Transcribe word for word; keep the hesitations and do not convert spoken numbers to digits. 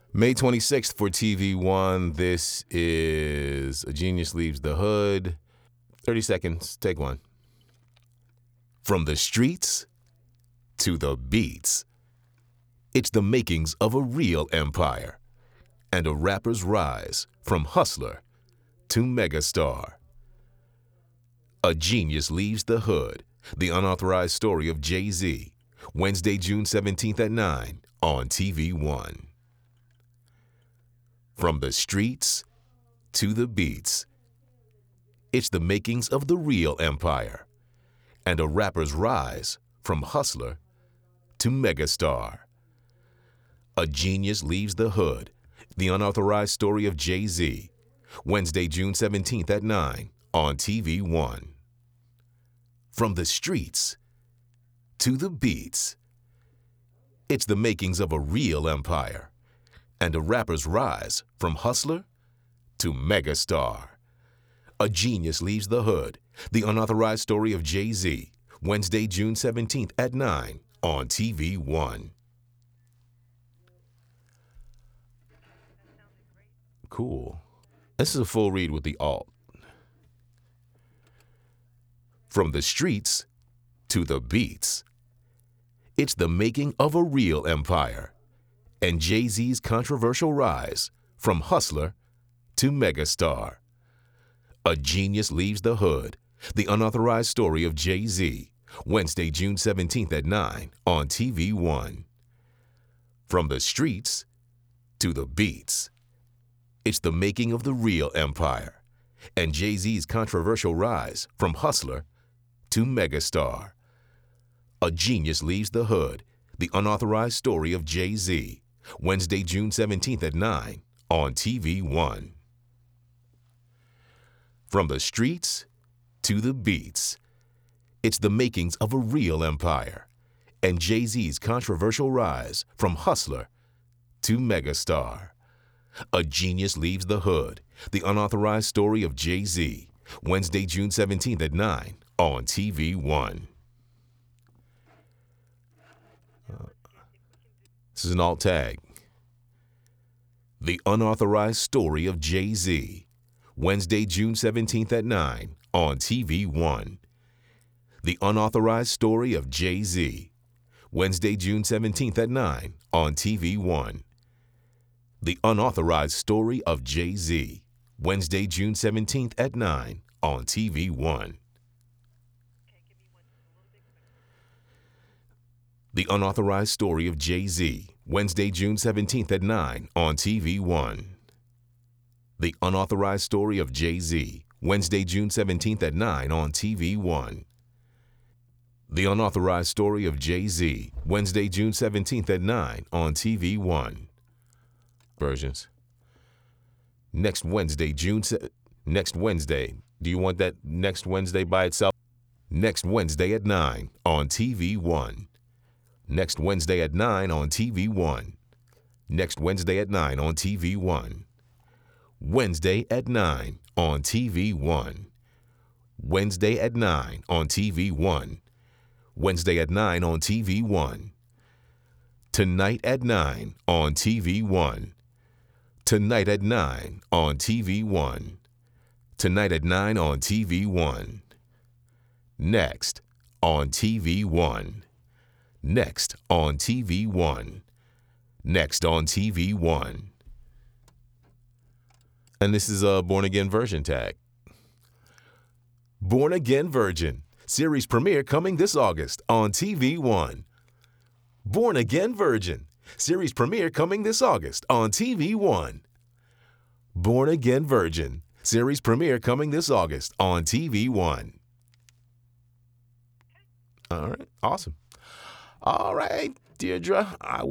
May twenty-sixth for T V One. This is A Genius Leaves the Hood. thirty seconds. Take one. From the streets to the beats. It's the makings of a real empire and a rapper's rise from hustler to megastar. A Genius Leaves the Hood, the unauthorized story of Jay-Z. Wednesday, June seventeenth at nine on T V One. From the streets to the beats. It's the makings of the real empire and a rapper's rise from hustler to megastar. A Genius Leaves the Hood, the unauthorized story of Jay-Z. Wednesday, June seventeenth at nine on T V One. From the streets to the beats. It's the makings of a real empire and a rapper's rise from hustler to megastar. A Genius Leaves the Hood, the unauthorized story of Jay-Z. Wednesday, June seventeenth at nine on T V One. Cool. This is a full read with the alt. From the streets to the beats. It's the making of a real empire and Jay-Z's controversial rise from hustler to megastar. A Genius Leaves the Hood, the unauthorized story of Jay-Z. Wednesday, June seventeenth at nine on T V One. From the streets to the beats. It's the making of the real empire and Jay-Z's controversial rise from hustler to megastar. A Genius Leaves the Hood, the unauthorized story of Jay-Z. Wednesday, June seventeenth at nine on T V One. From the streets to the beats. It's the makings of a real empire and Jay-Z's controversial rise from hustler to megastar. A Genius Leaves the Hood, the unauthorized story of Jay-Z. Wednesday, June seventeenth at nine on T V One. Uh, this is an alt tag. The unauthorized story of Jay-Z. Wednesday, June seventeenth at nine on T V One. The unauthorized story of Jay-Z. Wednesday, June seventeenth at nine on T V One. The unauthorized story of Jay-Z. Wednesday, June seventeenth at nine on T V One. The unauthorized story of Jay-Z. Wednesday, June seventeenth at nine on T V One. The unauthorized story of Jay-Z. Wednesday, June seventeenth at nine on T V One. The unauthorized story of Jay-Z. Wednesday, June seventeenth at nine on T V One. Versions. Next Wednesday, June se- next Wednesday. Do you want that next Wednesday by itself? Next Wednesday at nine on T V One. Next Wednesday at nine on T V One. Next Wednesday at nine on T V One. Wednesday at nine on T V One. Wednesday at nine on T V One. Wednesday at nine on T V One. Tonight at nine on T V One. Tonight at nine on T V One. Tonight at nine on T V One. Next on T V One. Next on T V One. Next on T V One. And this is a Born Again Virgin tag. Born Again Virgin. Series premiere coming this August on T V One. Born Again Virgin. Series premiere coming this August on T V One. Born Again Virgin. Series premiere coming this August on T V One. All right. Awesome. All right, Deirdre. I